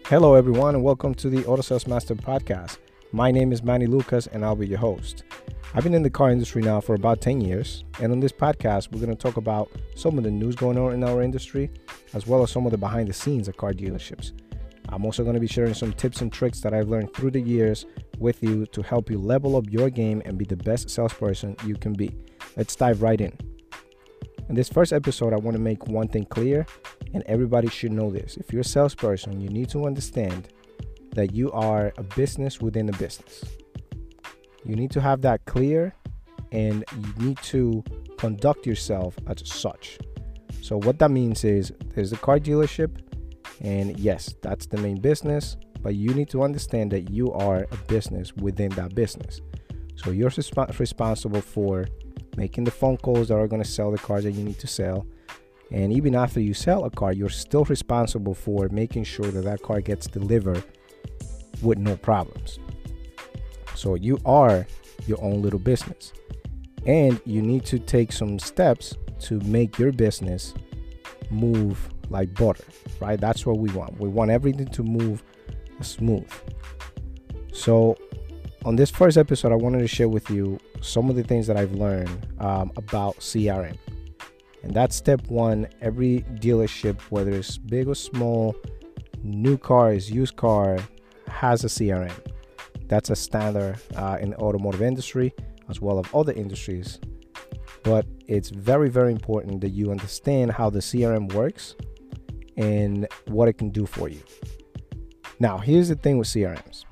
Hello, everyone, and welcome to the Auto Sales Master Podcast. My name is Manny Lucas, and I'll be your host. I've been in the car industry now for about 10 years, and on this podcast, we're going to talk about some of the news going on in our industry, as well as some of the behind the scenes at car dealerships. I'm also going to be sharing some tips and tricks that I've learned through the years with you to help you level up your game and be the best salesperson you can be. Let's dive right in. In this first episode, I want to make one thing clear, and everybody should know this. If you're a salesperson, you need to understand that you are a business within a business. You need to have that clear, and you need to conduct yourself as such. So what that means is there's a car dealership, and yes, that's the main business, but you need to understand that you are a business within that business. So you're responsible for making the phone calls that are going to sell the cars that you need to sell. And even after you sell a car, you're still responsible for making sure that that car gets delivered with no problems. So you are your own little business. And you need to take some steps to make your business move like butter, right? That's what we want. We want everything to move smooth. So on this first episode, I wanted to share with you some of the things that I've learned about CRM. And that's step one. Every dealership, whether it's big or small, new cars, used car, has a CRM. That's a standard in the automotive industry, as well as other industries. But it's very, very important that you understand how the CRM works and what it can do for you. Now, here's the thing with CRMs.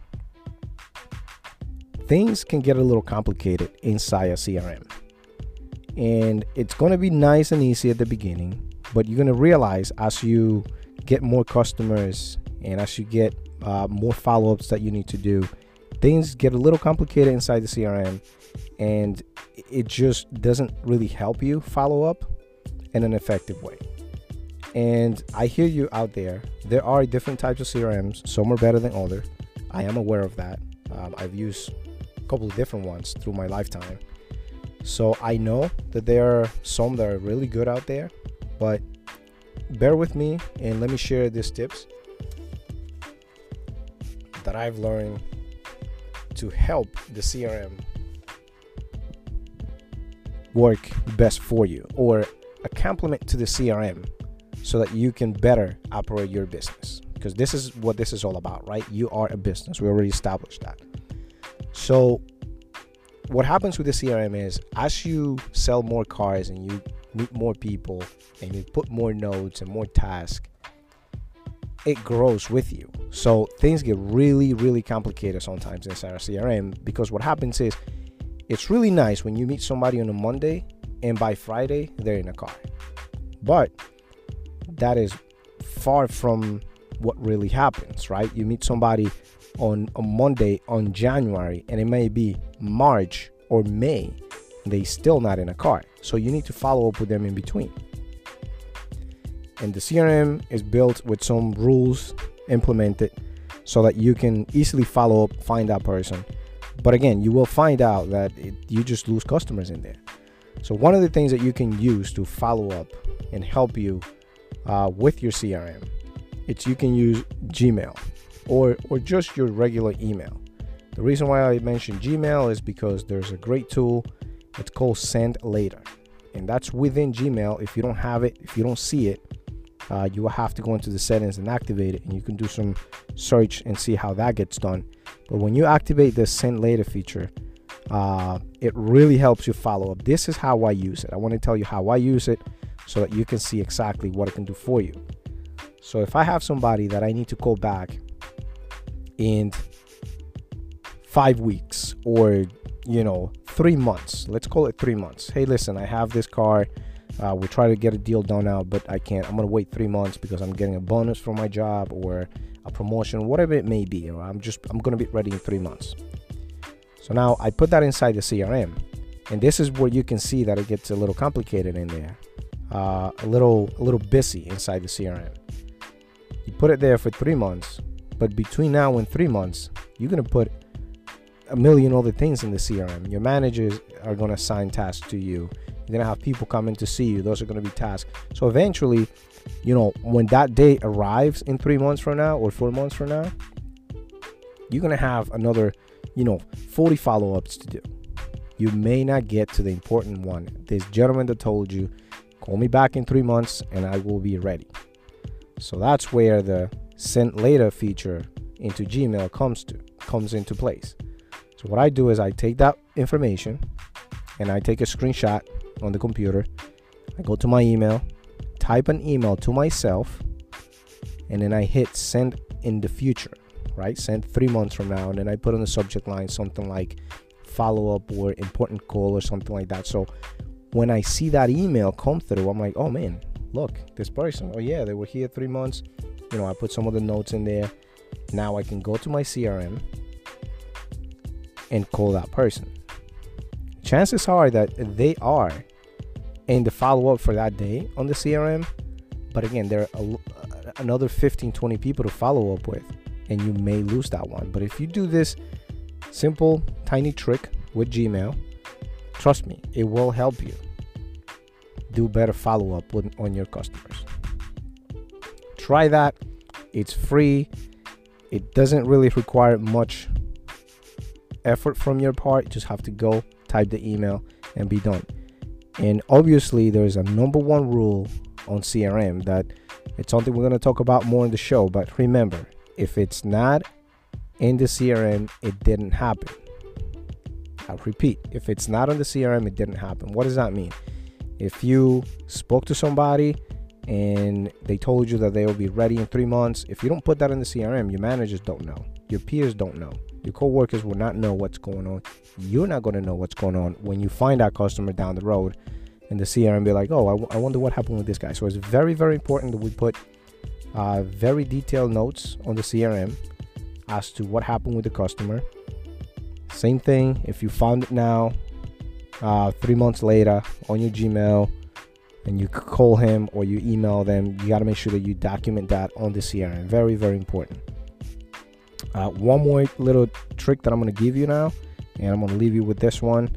Things can get a little complicated inside a CRM. And it's going to be nice and easy at the beginning, but you're going to realize as you get more customers and as you get more follow-ups that you need to do, things get a little complicated inside the CRM, and it just doesn't really help you follow up in an effective way. And I hear you out there. There are different types of CRMs. Some are better than others. I am aware of that. I've used a couple of different ones through my lifetime. So I know that there are some that are really good out there, but bear with me and let me share these tips that I've learned to help the CRM work best for you, or a complement to the CRM so that you can better operate your business. Because this is what this is all about, right? You are a business. We already established that. So what happens with the CRM is as you sell more cars and you meet more people and you put more nodes and more tasks, it grows with you. So things get really, really complicated sometimes inside our CRM, because what happens is it's really nice when you meet somebody on a Monday and by Friday they're in a car. But that is far from what really happens, right? You meet somebody on a Monday on January and it may be March or May, they still not in a car. So you need to follow up with them in between. And the CRM is built with some rules implemented so that you can easily follow up, find that person. But again, you will find out that you just lose customers in there. So one of the things that you can use to follow up and help you with your CRM, it's you can use Gmail or just your regular email. The reason why I mentioned Gmail is because there's a great tool. It's called Send Later. And that's within Gmail. If you don't have it, if you don't see it, you will have to go into the settings and activate it. And you can do some search and see how that gets done. But when you activate the Send Later feature, it really helps you follow up. This is how I use it. I want to tell you how I use it so that you can see exactly what it can do for you. So if I have somebody that I need to call back in 5 weeks or 3 months, let's call it 3 months. Hey, listen, I have this car. We're trying to get a deal done now, but I can't. I'm going to wait 3 months because I'm getting a bonus from my job or a promotion, whatever it may be. Or I'm going to be ready in 3 months. So now I put that inside the CRM, and this is where you can see that it gets a little complicated in there, a little busy inside the CRM. You put it there for 3 months, but between now and 3 months, you're going to put a million other things in the CRM. Your managers are going to assign tasks to you. You're gonna have people coming to see you. Those are gonna be tasks. So eventually, when that day arrives in 3 months from now or 4 months from now, you're gonna have another 40 follow-ups to do. You may not get to the important one. This gentleman that told you, call me back in 3 months and I will be ready. So that's where the send later feature into Gmail comes into place. So what I do is I take that information and I take a screenshot on the computer. I go to my email, type an email to myself, and then I hit send in the future, right? Send 3 months from now. And then I put on the subject line something like follow up or important call or something like that. So when I see that email come through, I'm like, oh man, look, this person, oh yeah, they were here 3 months. I put some of the notes in there. Now I can go to my CRM and call that person. Chances are that they are in the follow-up for that day on the CRM. But again, there are another 15, 20 people to follow up with, and you may lose that one. But if you do this simple, tiny trick with Gmail, trust me, it will help you do better follow-up on your customers. Try that. It's free. It doesn't really require much effort from your part. You just have to go type the email and be done. And obviously there's a number one rule on CRM that it's something we're going to talk about more in the show. But remember, if it's not in the CRM, it didn't happen. I'll repeat, if it's not on the CRM, it didn't happen. What does that mean? If you spoke to somebody and they told you that they will be ready in 3 months, if you don't put that in the CRM, your managers don't know, your peers don't know, your coworkers will not know what's going on. You're not going to know what's going on when you find that customer down the road and the CRM be like, oh, I wonder what happened with this guy. So it's very, very important that we put very detailed notes on the CRM as to what happened with the customer. Same thing if you found it now, 3 months later on your Gmail, and you call him or you email them, you got to make sure that you document that on the CRM. Very, very important. One more little trick that I'm going to give you now, and I'm going to leave you with this one.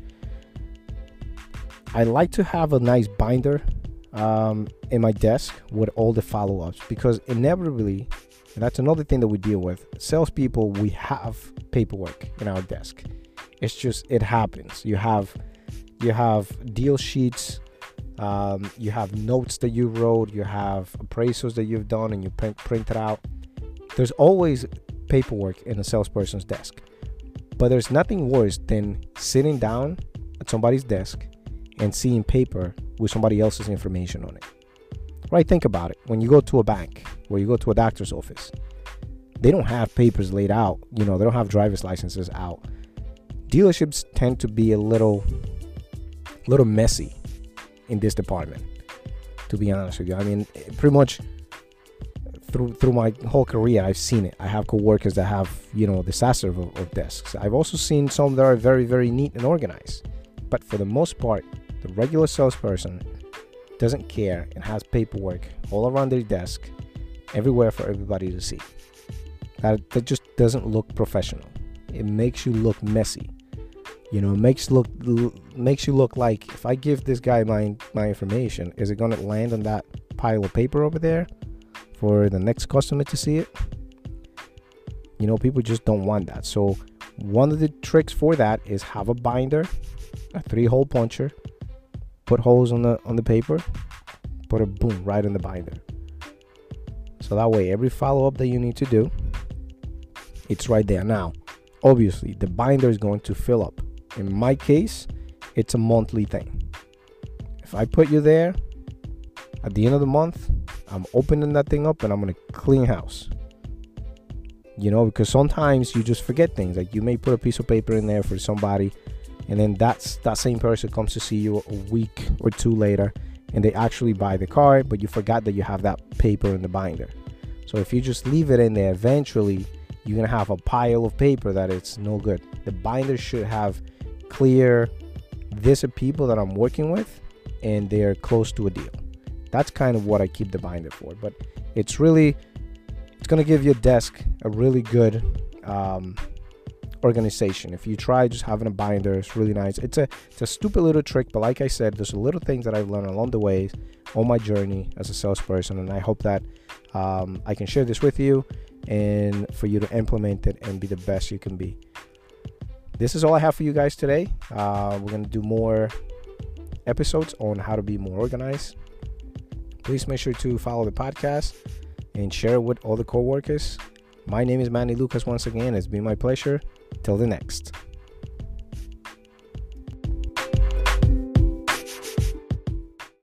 I like to have a nice binder in my desk with all the follow-ups, because inevitably, and that's another thing that we deal with, salespeople, we have paperwork in our desk. It's just, it happens. You have deal sheets, you have notes that you wrote, you have appraisals that you've done and you print it out. There's always paperwork in a salesperson's desk, but there's nothing worse than sitting down at somebody's desk and seeing paper with somebody else's information on it. Right? Think about it. When you go to a bank or you go to a doctor's office, they don't have papers laid out. They don't have driver's licenses out. Dealerships tend to be a little messy in this department, to be honest with you. I mean, pretty much through my whole career, I've seen it. I have coworkers that have, disaster of desks. I've also seen some that are very, very neat and organized. But for the most part, the regular salesperson doesn't care and has paperwork all around their desk, everywhere for everybody to see. That just doesn't look professional. It makes you look messy. It makes you look like, if I give this guy my information, is it going to land on that pile of paper over there for the next customer to see it? People just don't want that. So one of the tricks for that is have a binder, a 3-hole puncher, put holes on the paper, put a boom right in the binder. So that way, every follow-up that you need to do, it's right there. Now, obviously, the binder is going to fill up. In my case, it's a monthly thing. If I put you there, at the end of the month, I'm opening that thing up and I'm going to clean house. Because sometimes you just forget things. Like, you may put a piece of paper in there for somebody, and then that same person comes to see you a week or two later, and they actually buy the car, but you forgot that you have that paper in the binder. So if you just leave it in there, eventually you're going to have a pile of paper that it's no good. The binder should have clear, these are people that I'm working with and they're close to a deal. That's kind of what I keep the binder for. But it's going to give your desk a really good organization. If you try just having a binder, it's really nice. It's a stupid little trick, but like I said, there's little things that I've learned along the way on my journey as a salesperson, and I hope that I can share this with you and for you to implement it and be the best you can be. This is all I have for you guys today. We're going to do more episodes on how to be more organized. Please make sure to follow the podcast and share it with all the coworkers. My name is Manny Lucas once again. It's been my pleasure. Till the next.